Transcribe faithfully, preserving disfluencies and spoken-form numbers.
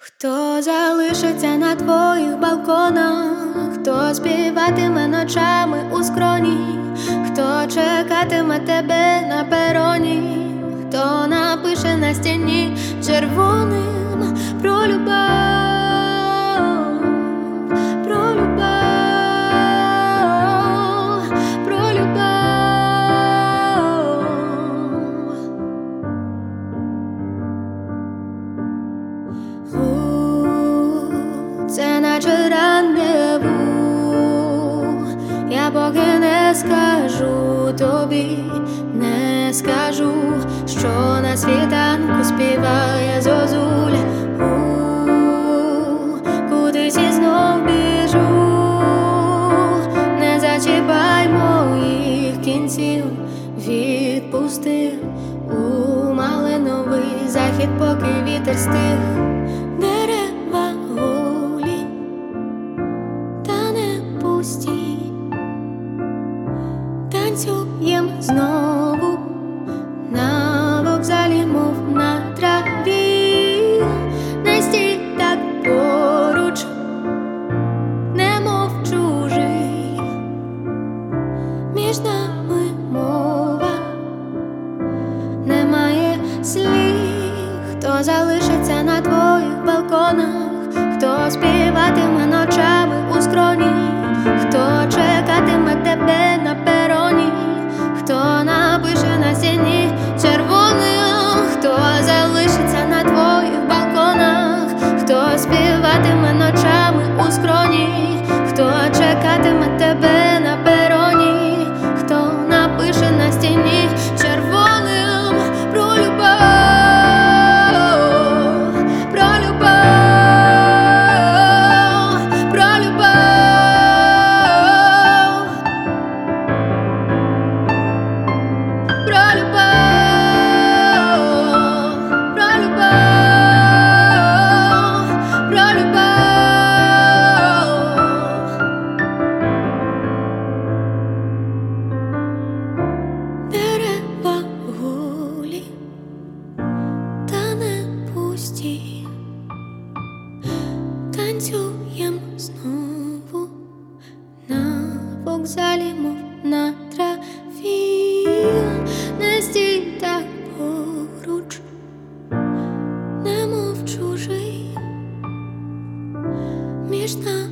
Хто залишиться на твоїх балконах, хто співатиме ночами у скроні, хто чекатиме тебе на пероні, хто напише на стіні червоним про любов, про любов, про любов. Це наче рандеву, я поки не скажу тобі, не скажу, що на світанку співає зозуля. У, кудись і знов біжу, не зачіпай моїх кінців, відпусти у малиновий захід, поки вітер стих. Дерева голі та не пусті, танцюєм знову на вокзалі, мов на траві. Не стій так поруч, немов чужий, між нами мова, немає слів. Хто залишиться на твоїх балконах, хто співатиме ночами у скроні, хто чекатиме тебе на пероні, хто напише на стіні червоним, хто залишиться на твоїх балконах, хто співатиме ночами у скроні, хто чекатиме тебе на пероні, хто напише на стіні червоним про любов. Танцюєм знову на вокзалі, мов на траві. Не стій так поруч, немов чужий, між нами